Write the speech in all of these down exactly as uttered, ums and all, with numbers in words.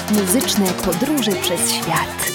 Muzyczne podróże przez świat.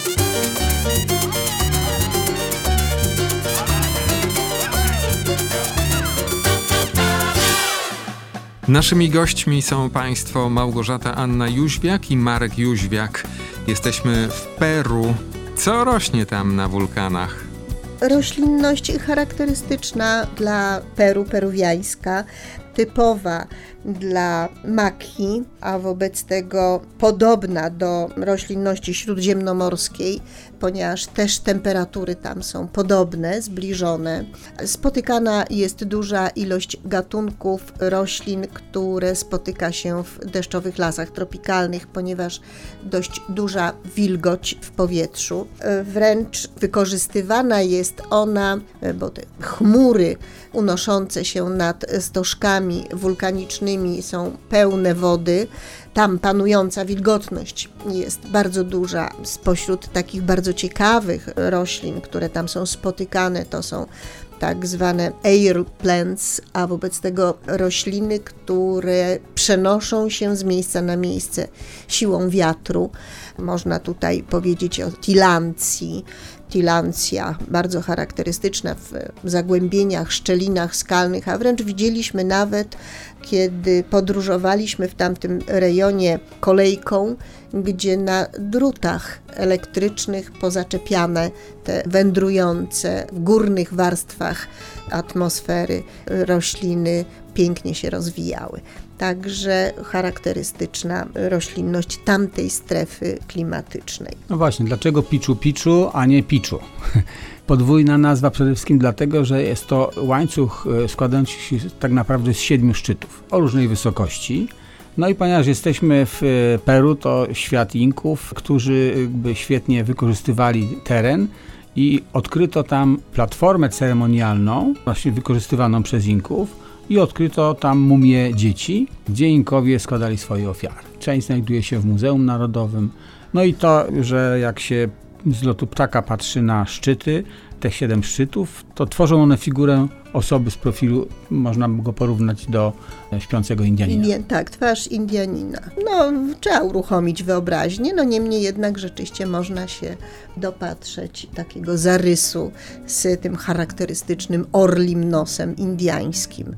Naszymi gośćmi są państwo Małgorzata Anna Jóźwiak i Marek Jóźwiak. Jesteśmy w Peru. Co rośnie tam na wulkanach? Roślinność charakterystyczna dla Peru, peruwiańska, typowa dla maki, a wobec tego podobna do roślinności śródziemnomorskiej, ponieważ też temperatury tam są podobne, zbliżone. Spotykana jest duża ilość gatunków roślin, które spotyka się w deszczowych lasach tropikalnych, ponieważ dość duża wilgoć w powietrzu. Wręcz wykorzystywana jest ona, bo te chmury unoszące się nad stożkami wulkanicznymi są pełne wody. Tam panująca wilgotność jest bardzo duża. Spośród takich bardzo ciekawych roślin, które tam są spotykane, to są tak zwane air plants, a wobec tego rośliny, które przenoszą się z miejsca na miejsce siłą wiatru. Można tutaj powiedzieć o tilancji. Tilancja bardzo charakterystyczna w zagłębieniach, szczelinach skalnych, a wręcz widzieliśmy nawet, kiedy podróżowaliśmy w tamtym rejonie kolejką, gdzie na drutach elektrycznych pozaczepiane te wędrujące w górnych warstwach atmosfery rośliny pięknie się rozwijały. Także charakterystyczna roślinność tamtej strefy klimatycznej. No właśnie, dlaczego Picchu Picchu, a nie Picchu? Podwójna nazwa przede wszystkim dlatego, że jest to łańcuch składający się tak naprawdę z siedmiu szczytów o różnej wysokości. No i ponieważ jesteśmy w Peru, to świat Inków, którzy jakby świetnie wykorzystywali teren i odkryto tam platformę ceremonialną, właśnie wykorzystywaną przez Inków, i odkryto tam mumie dzieci, gdzie Inkowie składali swoje ofiary. Część znajduje się w Muzeum Narodowym. No i to, że jak się z lotu ptaka patrzy na szczyty, te siedem szczytów, to tworzą one figurę osoby z profilu, można go porównać do śpiącego Indianina. Indien, tak, twarz Indianina. No, trzeba uruchomić wyobraźnię, no niemniej jednak rzeczywiście można się dopatrzeć takiego zarysu z tym charakterystycznym orlim nosem indiańskim.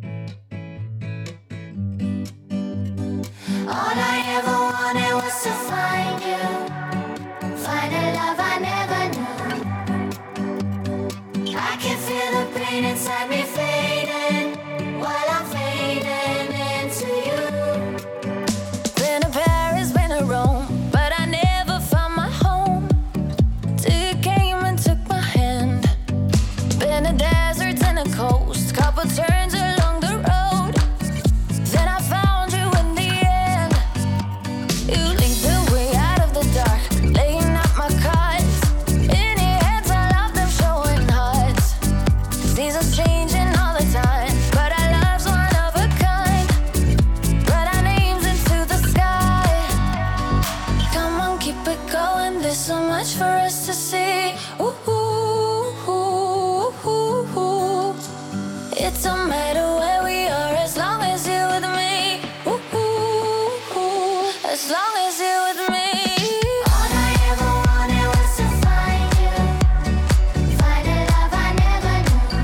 Inside me fading while I'm fading into you. Been to Paris, been to Rome, but I never found my home till you came and took my hand. Been to deserts and the coast, couple turns along the road, then I found you in the end. You lead the way out of the dark, laying out my cards. In your heads, I love them showing hearts. Seasons changing all the time, but our love's one of a kind. Write our names into the sky. Come on, keep it going. There's so much for us to see. Ooh, ooh, ooh, ooh, ooh. It don't matter where we are as long as you're with me. Ooh, ooh, ooh. As long as you're with me. All I ever wanted was to find you, find a love I never knew.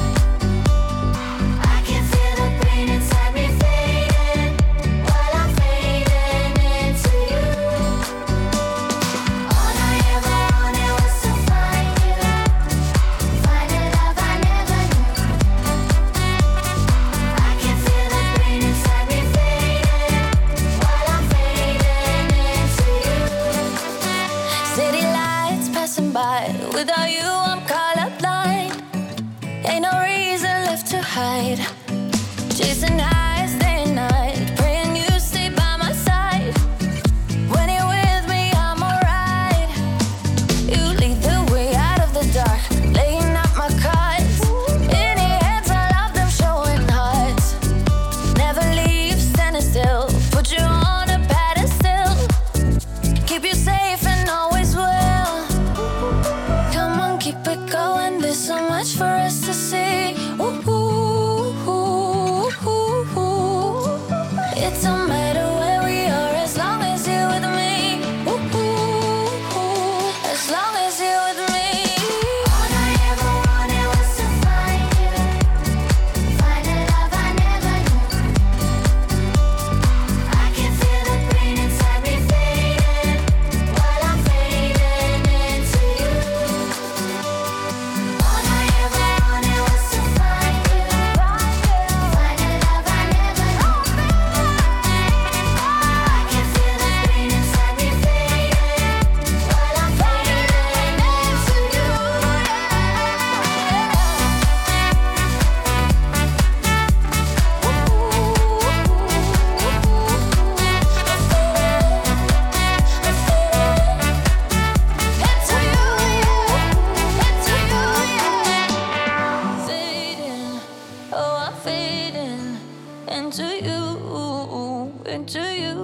I can feel the pain inside me fading while I'm fading into you. All I ever wanted was to find you, find a love I never knew. I can feel the pain inside me fading while I'm fading into you. City lights passing by, without you I'm colorblind. Ain't no reason left to hide. Chasing highs day and night, praying you stay by my side. When you're with me, I'm alright. You lead the way out of the dark, laying out my cards. In your hands, I love them showing hearts. Never leave, standing still, put you on a pedestal. Keep you safe and always will. Come on, keep it going. There's so much for us to see. Ooh, ooh, ooh, ooh, ooh. It don't matter where we are as long as you're with me. into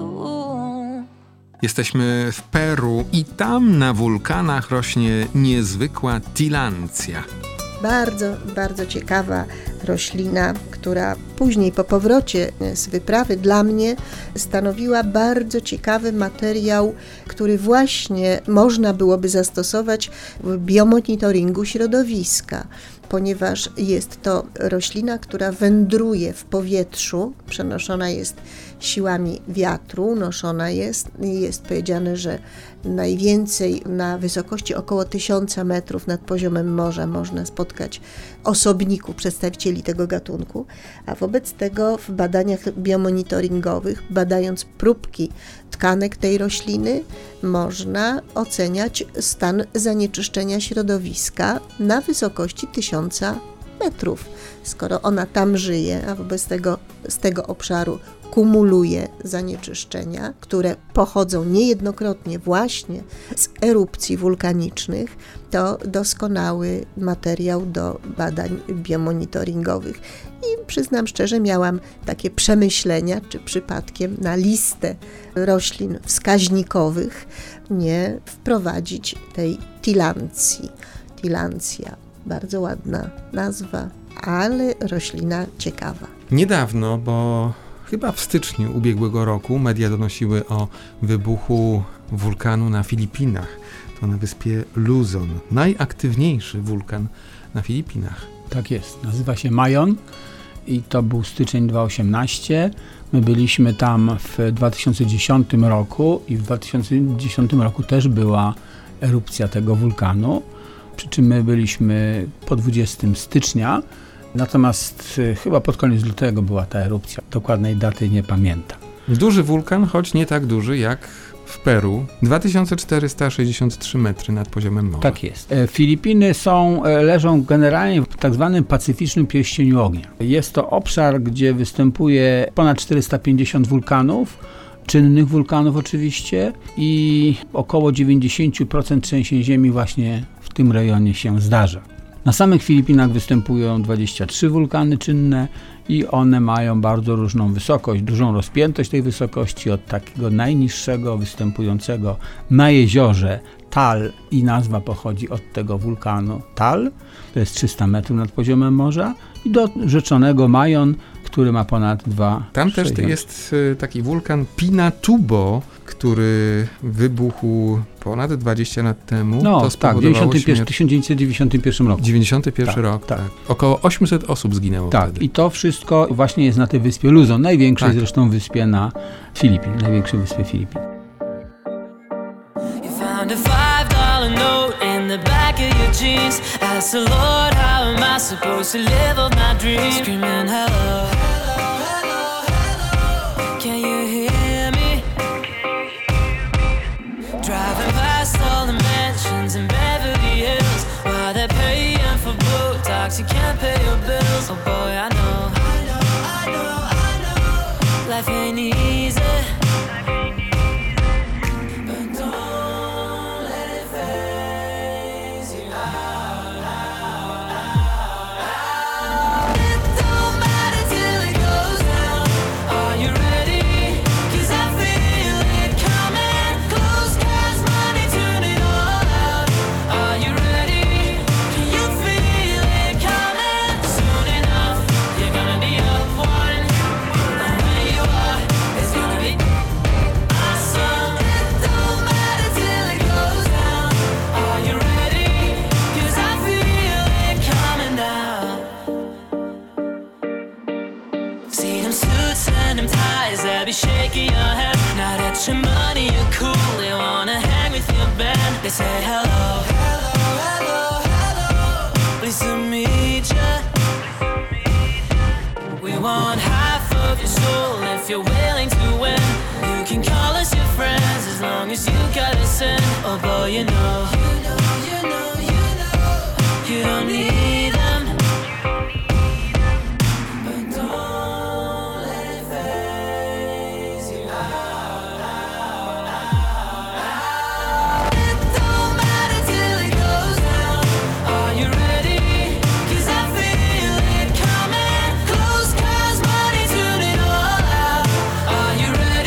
you. Jesteśmy w Peru i tam na wulkanach rośnie niezwykła tilancja. Bardzo, bardzo ciekawa roślina, która później po powrocie z wyprawy dla mnie stanowiła bardzo ciekawy materiał, który właśnie można byłoby zastosować w biomonitoringu środowiska, ponieważ jest to roślina, która wędruje w powietrzu, przenoszona jest siłami wiatru, noszona jest, jest powiedziane, że najwięcej na wysokości około tysiąca metrów nad poziomem morza można spotkać osobników, przedstawicieli tego gatunku, a wobec tego w badaniach biomonitoringowych, badając próbki tkanek tej rośliny, można oceniać stan zanieczyszczenia środowiska na wysokości tysiąca metrów. Skoro ona tam żyje, a wobec tego z tego obszaru kumuluje zanieczyszczenia, które pochodzą niejednokrotnie właśnie z erupcji wulkanicznych, to doskonały materiał do badań biomonitoringowych. I przyznam szczerze, miałam takie przemyślenia, czy przypadkiem na listę roślin wskaźnikowych nie wprowadzić tej tilancji. Tilancja, bardzo ładna nazwa, ale roślina ciekawa. Niedawno, bo chyba w styczniu ubiegłego roku media donosiły o wybuchu wulkanu na Filipinach. To na wyspie Luzon, najaktywniejszy wulkan na Filipinach. Tak jest, nazywa się Mayon i to był styczeń dwa tysiące osiemnasty. My byliśmy tam w dwa tysiące dziesiątym roku i w dwa tysiące dziesiątym roku też była erupcja tego wulkanu, przy czym my byliśmy po dwudziestego stycznia, natomiast chyba pod koniec lutego była ta erupcja. Dokładnej daty nie pamiętam. Duży wulkan, choć nie tak duży jak w Peru. dwa tysiące czterysta sześćdziesiąt trzy metry nad poziomem morza. Tak jest. Filipiny są, leżą generalnie w tak zwanym pacyficznym pierścieniu ognia. Jest to obszar, gdzie występuje ponad czterysta pięćdziesiąt wulkanów, czynnych wulkanów oczywiście, i około dziewięćdziesiąt procent trzęsień ziemi właśnie w tym rejonie się zdarza. Na samych Filipinach występują dwadzieścia trzy wulkany czynne i one mają bardzo różną wysokość, dużą rozpiętość tej wysokości, od takiego najniższego występującego na jeziorze Tal, i nazwa pochodzi od tego wulkanu Tal, to jest trzysta metrów nad poziomem morza, i do rzeczonego Mayon, który ma ponad dwa. Tam też to jest taki wulkan Pinatubo, który wybuchł ponad dwadzieścia lat temu. No to tak, w tysiąc dziewięćset dziewięćdziesiątym pierwszym roku. dziewięćdziesiąty pierwszy tak, rok, tak. tak. Około osiemset osób zginęło Tak, wtedy. i to wszystko właśnie jest na tej wyspie Luzon, największej tak. zresztą wyspie na Filipin, największej wyspie Filipin. Found a five dollar note in the back of your jeans. Asked the Lord, how am I supposed to live up my dreams? Screaming hello, hello, hello, hello. Can you hear me? Driving past all the mansions in Beverly Hills, while they're paying for Botox, you can't pay your bills. Oh boy, I know, I know, I know, I know. Life ain't easy. Shaking your head, now that your money, you're cool. They wanna hang with your band. They say hello, hello, hello, hello. Pleased to meet ya. We want half of your soul if you're willing to win. You can call us your friends as long as you got us in. Oh boy, you know, you know, you know, you know, you don't need them. But don't let it faze you. It don't matter till it goes down. Are you ready? 'Cause I feel it coming. Close 'cause money, turn it all out. Are you ready?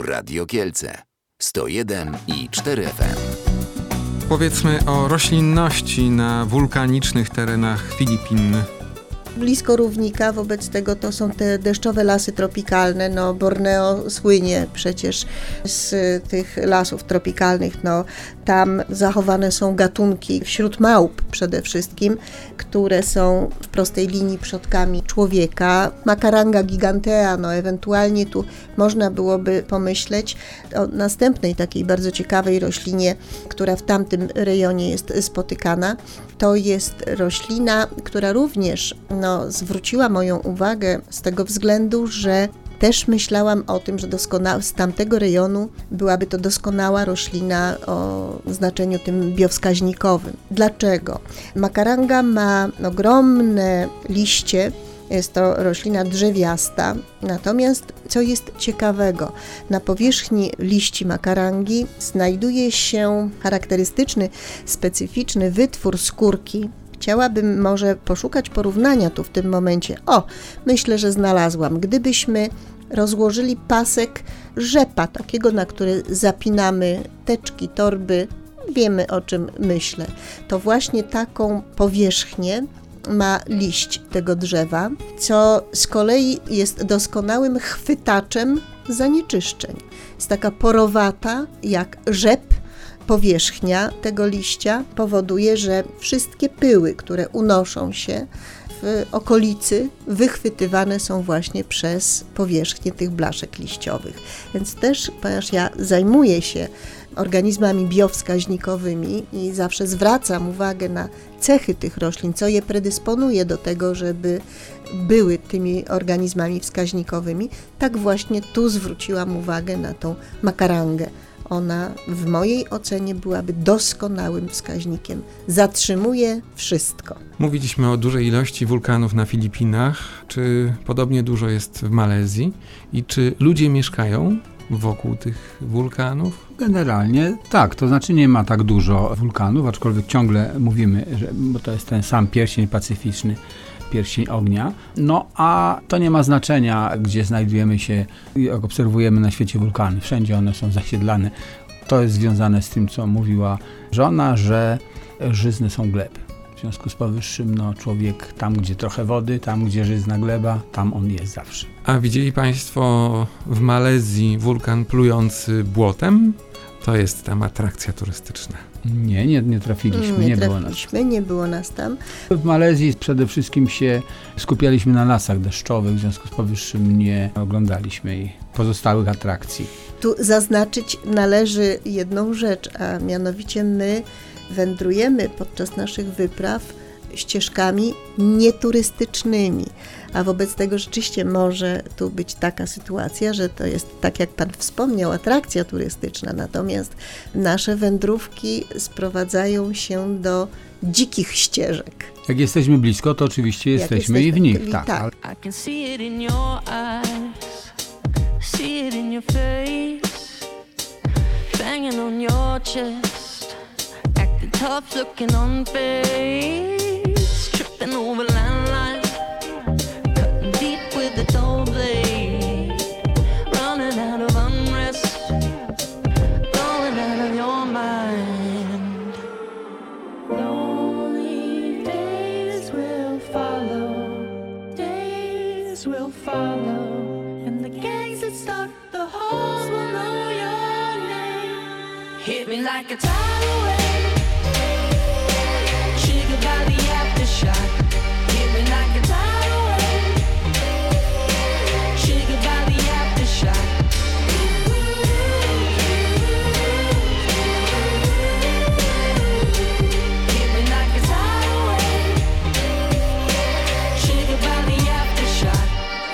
Radio Kielce sto jeden i cztery F M. Powiedzmy o roślinności na wulkanicznych terenach Filipin. Blisko równika, wobec tego to są te deszczowe lasy tropikalne. No, Borneo słynie przecież z tych lasów tropikalnych. No, tam zachowane są gatunki wśród małp przede wszystkim, które są w prostej linii przodkami człowieka. Macaranga gigantea, no ewentualnie tu można byłoby pomyśleć o następnej takiej bardzo ciekawej roślinie, która w tamtym rejonie jest spotykana. To jest roślina, która również no, zwróciła moją uwagę z tego względu, że też myślałam o tym, że doskona- z tamtego rejonu byłaby to doskonała roślina o znaczeniu tym biowskaźnikowym. Dlaczego? Macaranga ma ogromne liście, jest to roślina drzewiasta, natomiast co jest ciekawego, na powierzchni liści makarangi znajduje się charakterystyczny, specyficzny wytwór skórki. Chciałabym może poszukać porównania tu w tym momencie. O, myślę, że znalazłam. Gdybyśmy rozłożyli pasek rzepa, takiego, na który zapinamy teczki, torby, wiemy, o czym myślę. To właśnie taką powierzchnię ma liść tego drzewa, co z kolei jest doskonałym chwytaczem zanieczyszczeń. Jest taka porowata jak rzep. Powierzchnia tego liścia powoduje, że wszystkie pyły, które unoszą się w okolicy, wychwytywane są właśnie przez powierzchnię tych blaszek liściowych. Więc też, ponieważ ja zajmuję się organizmami biowskaźnikowymi i zawsze zwracam uwagę na cechy tych roślin, co je predysponuje do tego, żeby były tymi organizmami wskaźnikowymi, tak właśnie tu zwróciłam uwagę na tą makarangę. Ona w mojej ocenie byłaby doskonałym wskaźnikiem. Zatrzymuje wszystko. Mówiliśmy o dużej ilości wulkanów na Filipinach. Czy podobnie dużo jest w Malezji? I czy ludzie mieszkają wokół tych wulkanów? Generalnie tak, to znaczy nie ma tak dużo wulkanów, aczkolwiek ciągle mówimy, że, bo to jest ten sam pierścień pacyficzny, pierścień ognia. No a to nie ma znaczenia, gdzie znajdujemy się, jak obserwujemy na świecie wulkany. Wszędzie one są zasiedlane. To jest związane z tym, co mówiła żona, że żyzne są gleby. W związku z powyższym, no, człowiek tam, gdzie trochę wody, tam, gdzie żyzna gleba, tam on jest zawsze. A widzieli Państwo w Malezji wulkan plujący błotem? To jest tam atrakcja turystyczna. Nie, nie, nie trafiliśmy, nie, nie było nas. trafiliśmy, nie było nas tam. W Malezji przede wszystkim się skupialiśmy na lasach deszczowych, w związku z powyższym nie oglądaliśmy jej pozostałych atrakcji. Tu zaznaczyć należy jedną rzecz, a mianowicie my wędrujemy podczas naszych wypraw ścieżkami nieturystycznymi, a wobec tego rzeczywiście może tu być taka sytuacja, że to jest, tak jak Pan wspomniał, atrakcja turystyczna, natomiast nasze wędrówki sprowadzają się do dzikich ścieżek. Jak jesteśmy blisko, to oczywiście jesteśmy i w nich. Tak. tak. I can see it in your eyes, see it in your face, banging on your chest, acting tough, looking on face, tripping over landlines, cutting deep with the dull blade, running out of unrest, going out of your mind. Lonely days will follow, days will follow, and the gangs that stalk the halls will know your name. Hit me like a tidal wave, triggered by the aftershock. Hit me like a tidal wave, triggered by the aftershock. Hit me like a tidal wave, triggered by the aftershock.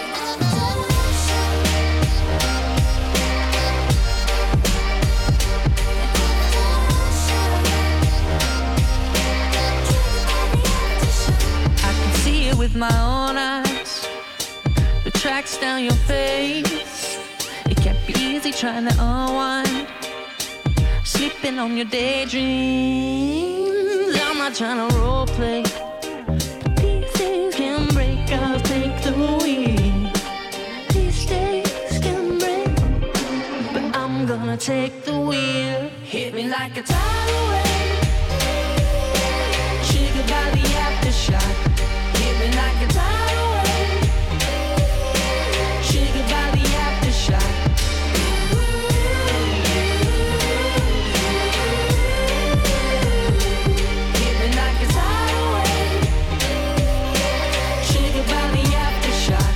I can see it with my own eyes, the tracks down your face. It can't be easy trying to unwind, sleeping on your daydreams. I'm not trying to role play, but these days can break. I'll take the wheel. These days can break, but take the wheel. Hit me like a tidal wave, triggered by the aftershock. Hit me like a tidal wave, triggered by the aftershock. Hit me like a tidal wave, triggered by the aftershock.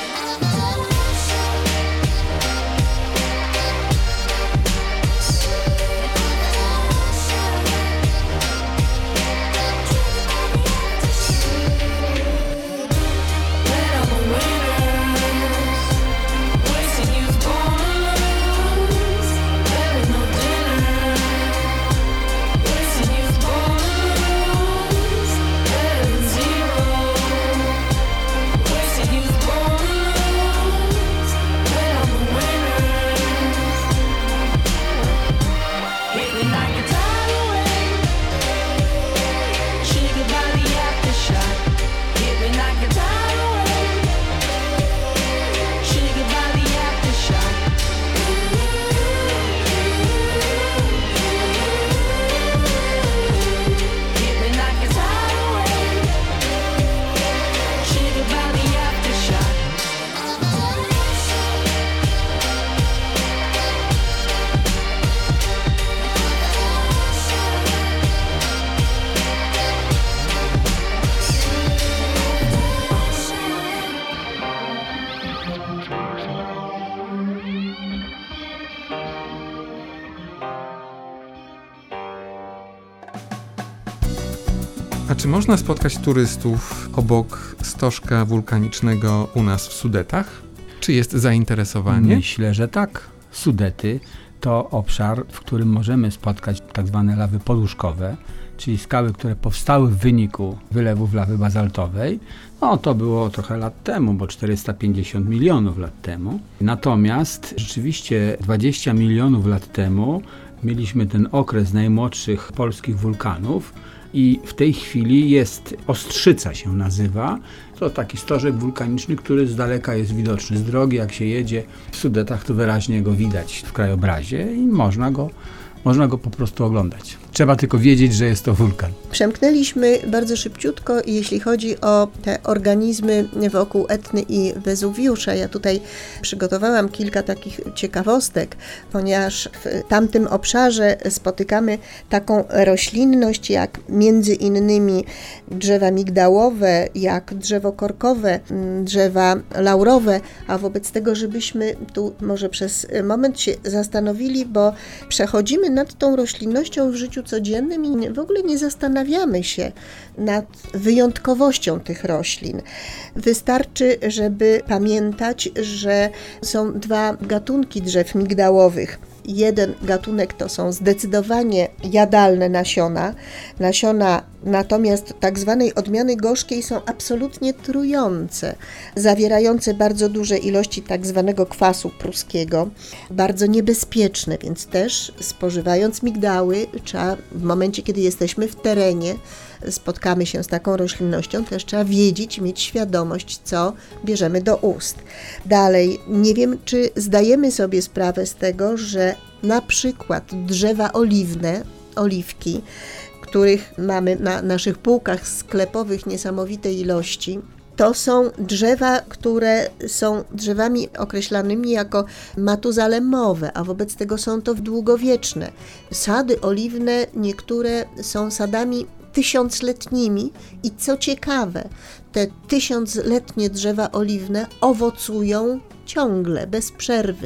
A czy można spotkać turystów obok stożka wulkanicznego u nas w Sudetach? Czy jest zainteresowanie? Myślę, że tak. Sudety to obszar, w którym możemy spotkać tak zwane lawy poduszkowe, czyli skały, które powstały w wyniku wylewów lawy bazaltowej. No to było trochę lat temu, bo czterysta pięćdziesiąt milionów lat temu. Natomiast rzeczywiście dwadzieścia milionów lat temu mieliśmy ten okres najmłodszych polskich wulkanów i w tej chwili jest Ostrzyca się nazywa. To taki stożek wulkaniczny, który z daleka jest widoczny. Z drogi jak się jedzie w Sudetach, to wyraźnie go widać w krajobrazie i można go, można go po prostu oglądać. Trzeba tylko wiedzieć, że jest to wulkan. Przemknęliśmy bardzo szybciutko, jeśli chodzi o te organizmy wokół Etny i Wezuwiusza. Ja tutaj przygotowałam kilka takich ciekawostek, ponieważ w tamtym obszarze spotykamy taką roślinność jak między innymi drzewa migdałowe, jak drzewo korkowe, drzewa laurowe, a wobec tego, żebyśmy tu może przez moment się zastanowili, bo przechodzimy nad tą roślinnością w życiu codziennym i w ogóle nie zastanawiamy się nad wyjątkowością tych roślin. Wystarczy, żeby pamiętać, że są dwa gatunki drzew migdałowych. Jeden gatunek to są zdecydowanie jadalne nasiona. Nasiona natomiast tak zwanej odmiany gorzkiej są absolutnie trujące, zawierające bardzo duże ilości tak zwanego kwasu pruskiego, bardzo niebezpieczne, więc też spożywając migdały trzeba w momencie, kiedy jesteśmy w terenie, spotkamy się z taką roślinnością, też trzeba wiedzieć, mieć świadomość, co bierzemy do ust. Dalej, nie wiem, czy zdajemy sobie sprawę z tego, że na przykład drzewa oliwne, oliwki, których mamy na naszych półkach sklepowych niesamowite ilości, to są drzewa, które są drzewami określanymi jako matuzalemowe, a wobec tego są to długowieczne. Sady oliwne, niektóre są sadami tysiącletnimi i co ciekawe, te tysiącletnie drzewa oliwne owocują ciągle, bez przerwy,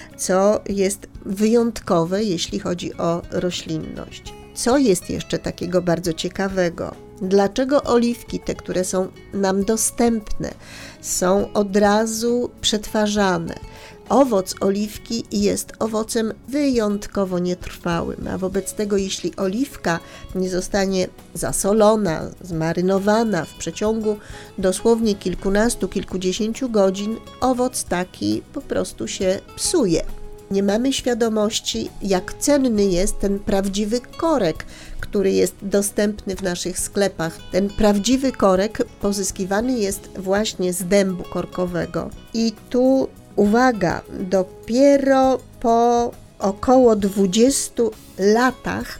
co jest wyjątkowe, jeśli chodzi o roślinność. Co jest jeszcze takiego bardzo ciekawego? Dlaczego oliwki, te, które są nam dostępne, są od razu przetwarzane? Owoc oliwki jest owocem wyjątkowo nietrwałym, a wobec tego, jeśli oliwka nie zostanie zasolona, zmarynowana w przeciągu dosłownie kilkunastu, kilkudziesięciu godzin, owoc taki po prostu się psuje. Nie mamy świadomości, jak cenny jest ten prawdziwy korek, który jest dostępny w naszych sklepach. Ten prawdziwy korek pozyskiwany jest właśnie z dębu korkowego. I tu uwaga, dopiero po około dwudziestu latach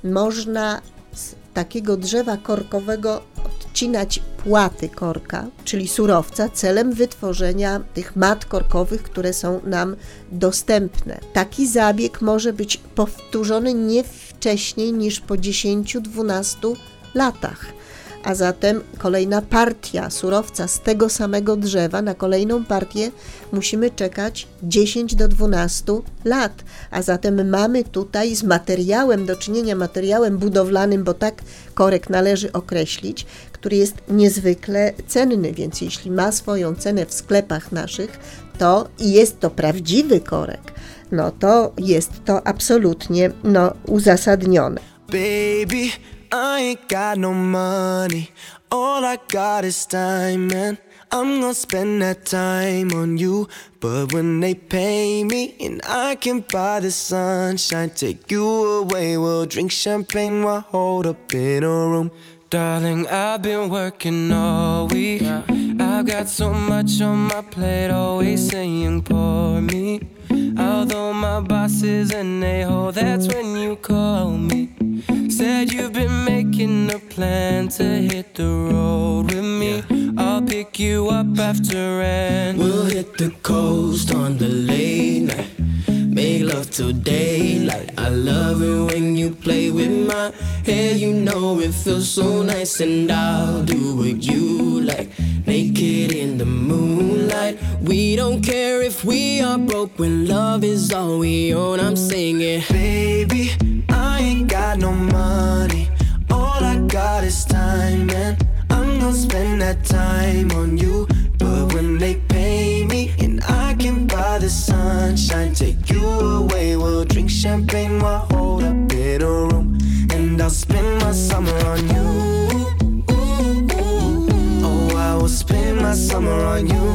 można z takiego drzewa korkowego odcinać płaty korka, czyli surowca, celem wytworzenia tych mat korkowych, które są nam dostępne. Taki zabieg może być powtórzony nie wcześniej niż po dziesięciu do dwunastu latach. A zatem kolejna partia surowca z tego samego drzewa, na kolejną partię musimy czekać dziesięć do dwunastu lat. A zatem mamy tutaj z materiałem do czynienia, materiałem budowlanym, bo tak korek należy określić, który jest niezwykle cenny, więc jeśli ma swoją cenę w sklepach naszych, to i jest to prawdziwy korek, no to jest to absolutnie no, uzasadnione. Baby, I ain't got no money, all I got is time, and I'm gonna spend that time on you. But when they pay me and I can buy the sunshine, take you away, we'll drink champagne while hold up in a room. Darling, I've been working all week. I've got so much on my plate, always saying pour me. Although my boss is an a-hole, that's when you call me. Said you've been making a plan to hit the road with me. I'll pick you up after and We'll hit the coast on the late night, make love till daylight. I love it when you play with my hair, you know it feels so nice. And I'll do what you like, naked in the moonlight. We don't care if we are broke when love is all we own. I'm singing, baby, I ain't got no money, all I got is time, and I'm gonna spend that time on you. But when they pay me and I can buy the sunshine, take you away, we'll drink champagne while hold up in a room. And I'll spend my summer on you. Oh, I will spend my summer on you.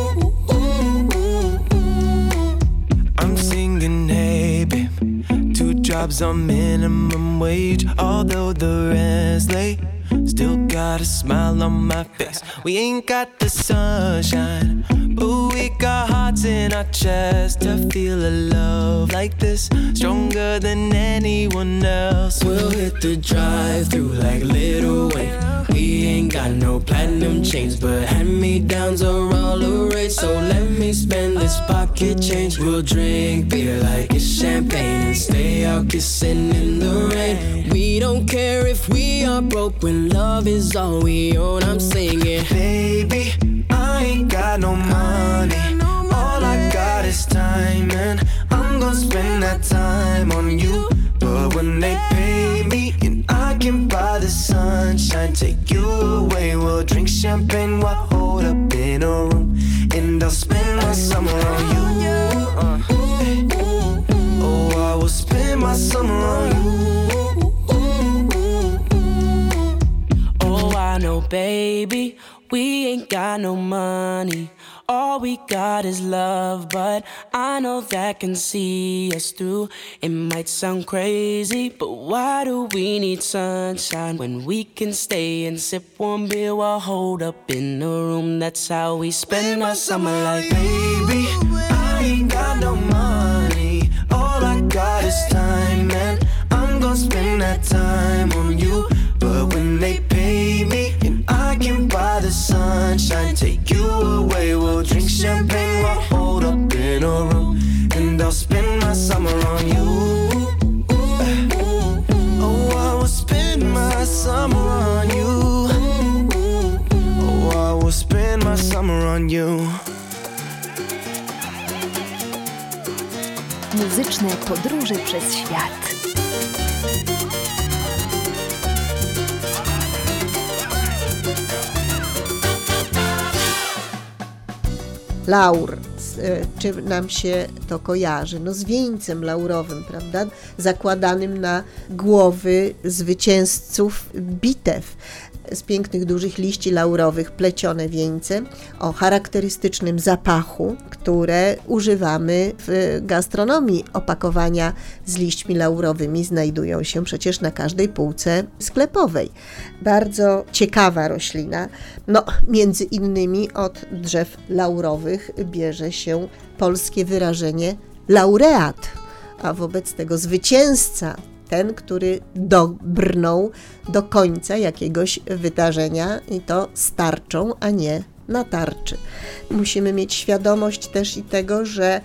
I'm singing, hey babe, two jobs on minimum wage, although the rent's late. Still got a smile on my face. We ain't got the sunshine, but we got hearts in our chest to feel a love like this, stronger than anyone else. We'll hit the drive-thru like Lil Wayne. We ain't got no platinum chains, but hand-me-downs are all the rage. So let me spend this pocket change. We'll drink beer like it's champagne and stay out kissing in the rain. We don't care if we are broke when love is all we own. I'm singing, baby, I ain't got no money, all I got is time, and I'm gonna spend that time on you. But when they pay me and I can buy the sunshine, take you away, we'll drink champagne while hold up in a room. And I'll spend my summer on you. uh, Oh, I will spend my summer on you. oh, I know, baby, we ain't got no money. All we got is love, but I know that can see us through. It might sound crazy, but why do we need sunshine when we can stay and sip warm beer while hold up in a room? That's how we spend our summer like, baby, I ain't got no money, all I got is time, and I'm gonna spend that time on you. But when they pay me and I can buy the sunshine, take you away, we'll drink champagne while hold up in a room. And I'll spend my summer on you. Oh, I will spend my summer on you. Oh, I will spend my summer on you. Muzyczne podróże przez świat. Laur, czy nam się to kojarzy? No z wieńcem laurowym, prawda? Zakładanym na głowy zwycięzców bitew. Z pięknych, dużych liści laurowych plecione wieńce o charakterystycznym zapachu, które używamy w gastronomii. Opakowania z liśćmi laurowymi znajdują się przecież na każdej półce sklepowej. Bardzo ciekawa roślina. No, między innymi od drzew laurowych bierze się polskie wyrażenie laureat. a wobec tego zwycięzca, ten, który dobrnął do końca jakiegoś wydarzenia i to z tarczą, a nie na tarczy. Musimy mieć świadomość też i tego, że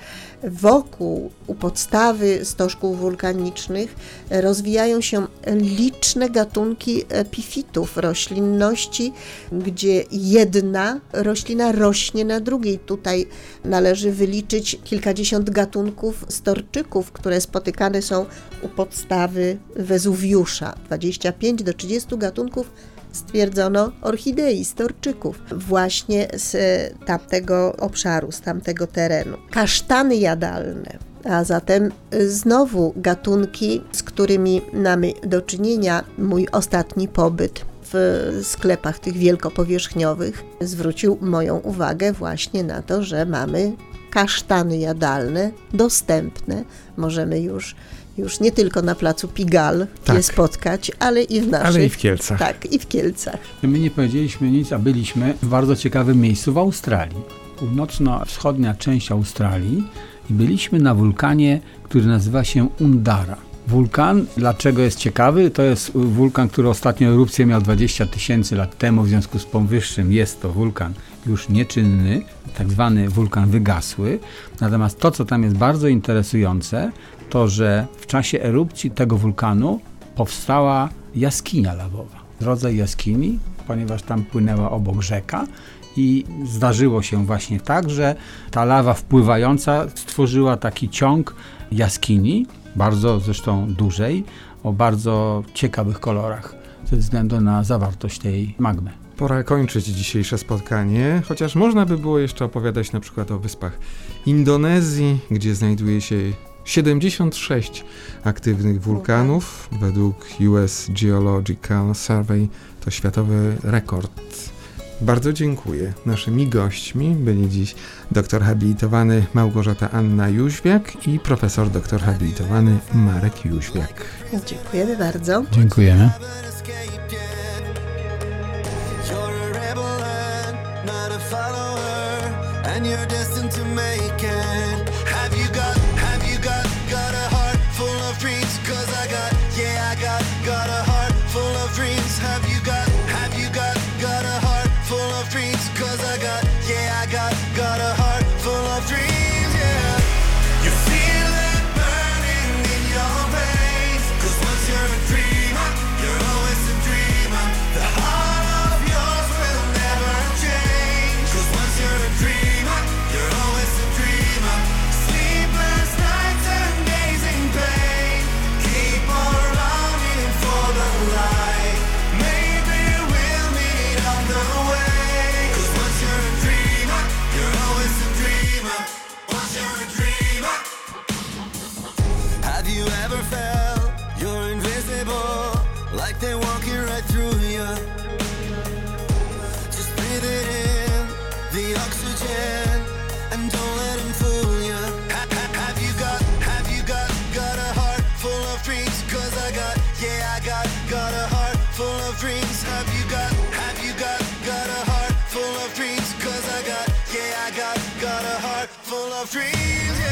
wokół, u podstawy stożków wulkanicznych rozwijają się liczne gatunki epifitów, roślinności, gdzie jedna roślina rośnie na drugiej. Tutaj należy wyliczyć kilkadziesiąt gatunków storczyków, które spotykane są u podstawy Wezuwiusza. dwadzieścia pięć do trzydziestu gatunków stwierdzono orchidei, storczyków, właśnie z tamtego obszaru, z tamtego terenu. Kasztany jadalne, a zatem znowu gatunki, z którymi mamy do czynienia. Mój ostatni pobyt w sklepach tych wielkopowierzchniowych zwrócił moją uwagę właśnie na to, że mamy kasztany jadalne dostępne. Możemy już Już nie tylko na placu Pigalle tak. je spotkać, ale i w naszych... Ale i w Kielcach. Tak, i w Kielcach. My nie powiedzieliśmy nic, a byliśmy w bardzo ciekawym miejscu w Australii. Północno-wschodnia część Australii i byliśmy na wulkanie, który nazywa się Undara. Wulkan, dlaczego jest ciekawy? To jest wulkan, który ostatnio erupcję miał dwadzieścia tysięcy lat temu, w związku z powyższym jest to wulkan już nieczynny, tak zwany wulkan wygasły. Natomiast to, co tam jest bardzo interesujące, to, że w czasie erupcji tego wulkanu powstała jaskinia lawowa. Rodzaj jaskini, ponieważ tam płynęła obok rzeka i zdarzyło się właśnie tak, że ta lawa wpływająca stworzyła taki ciąg jaskini, bardzo zresztą dużej, o bardzo ciekawych kolorach ze względu na zawartość tej magmy. Pora kończyć dzisiejsze spotkanie, chociaż można by było jeszcze opowiadać na przykład o wyspach Indonezji, gdzie znajduje się siedemdziesiąt sześć aktywnych wulkanów. Według U S Geological Survey to światowy rekord. Bardzo dziękuję. Naszymi gośćmi byli dziś doktor habilitowany Małgorzata Anna Jóźwiak i profesor doktor habilitowany Marek Jóźwiak. Dziękujemy bardzo. Dziękujemy. And you're destined to make it. Have you got, have you got, got a heart full of dreams? Cause I got, yeah, I got, got a heart full of dreams. Have you got, have you got, got a heart full of dreams? Cause I got, yeah, I got, got a heart full of dreams, yeah. You feel it burning in your veins. Cause once you're a dreamer, you're always a dreamer. The heart of yours will never change. Cause once you're a dreamer, you're always a dreamer. Sleepless nights and gazing pain. Keep on longing for the light. Maybe we'll meet on the way. Cause once you're a dreamer, you're always a dreamer. Once you're a dreamer. Have you ever felt you're invisible? Like they're walking right through you. Just breathe it in, the oxygen, and don't let them fool you. Ha- ha- have you got, have you got, got a heart full of dreams? Cause I got, yeah, I got, got a heart full of dreams. Have you got, have you got, got a heart full of dreams? Cause I got, yeah, I got, got a heart full of dreams.